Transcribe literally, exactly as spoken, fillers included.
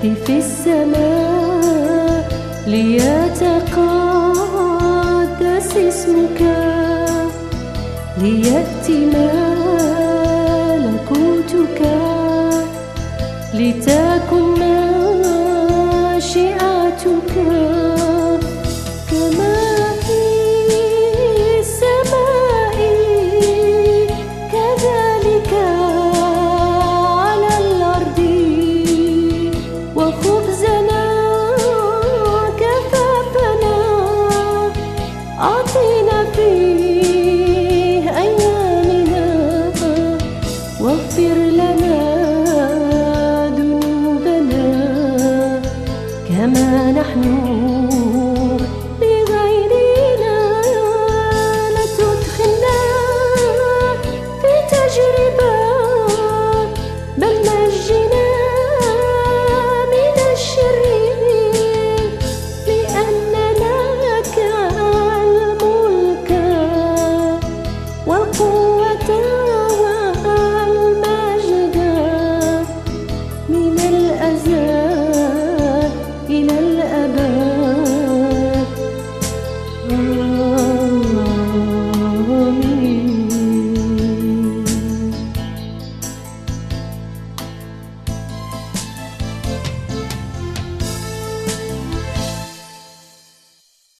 في السماء ليتقدس اسمك، ليأتي ملكوتك، لتكن مشيئتك كما في السماء كذلك على الأرض. وخبزنا كفافنا أعطنا فيه أيامنا، واغفر لنا ذنوبنا كما نحن